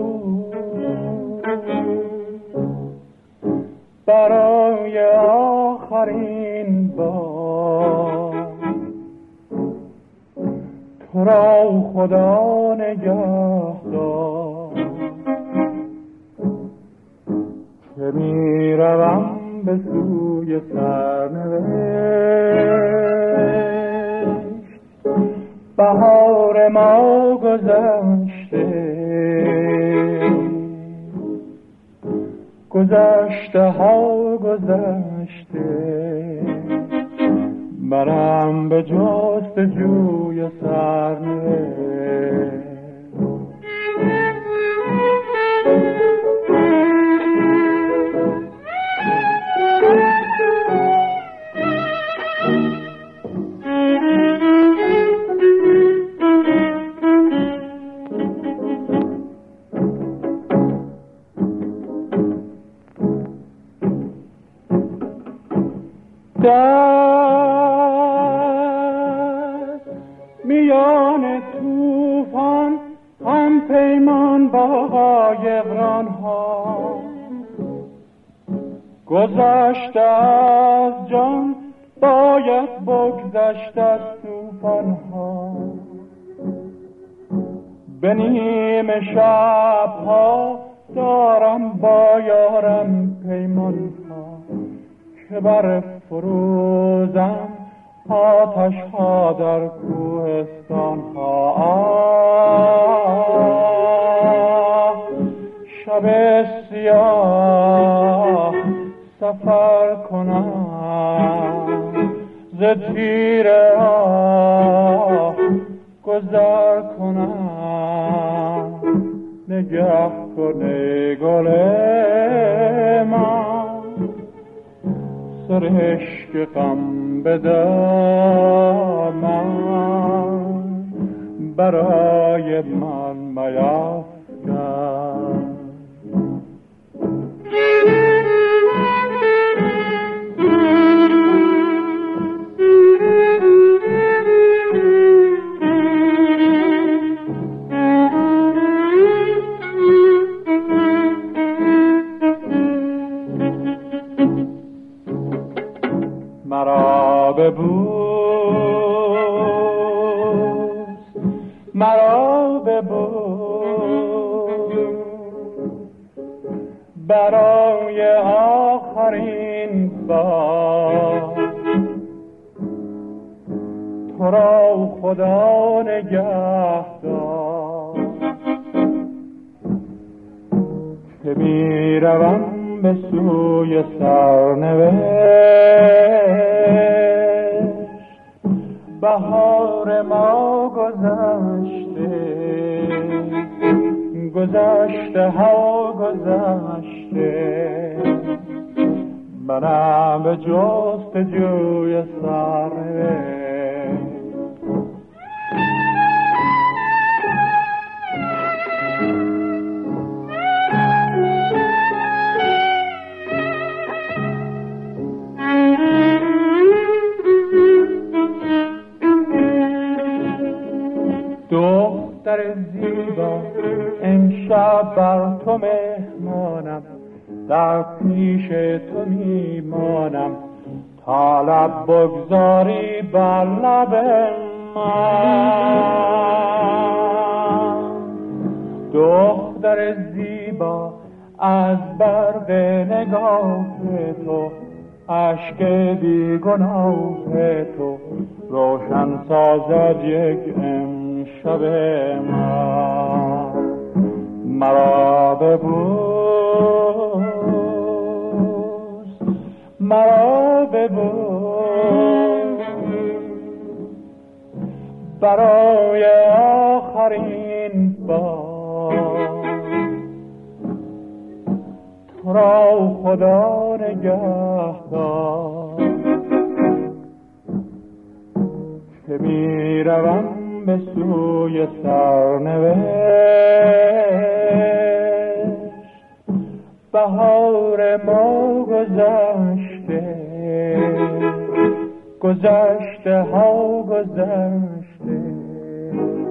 برای آخرین بار تو را خدا نگهدار که می روم به سوی سرنوشت. بهار ما گذشته، گذشته ها گذشته، منم به جستجوی سرنوشت. در میان طوفان هم پیمان با قایقران ها، گذشته از جان باید بگذشت از طوفان ها. به نیمه شب ها دارم با یارم پیمان ها که بر فروزم آتش ها در کوهستان ها. شب سیاه سفر کنم ز تیر آه گذر کنم. نگه کنه گل من سرشک غم به دامن برای من میفکن. مرا ببوس، مرا ببوس، برای آخرین بار تو را خدا نگهدار که می روم به سوی سرنوشت. بهار ما گذشته، گذشته ها گذشته، منم به جستجوی سرنوشت. دختر زیبا امشب بر تو مهمانم، در پیش تو میمانم تا لب بگذاری بر لب من. دختر زیبا از برق نگاه تو، اشک بیگناه تو روشن سازد یک امشب من. مرا ببوس، مرا ببوس، برای آخرین بار تو را خدا نگهدار که می روم به سوی سرنوشت. بهار ما گذشته، گذشته ها گذشته،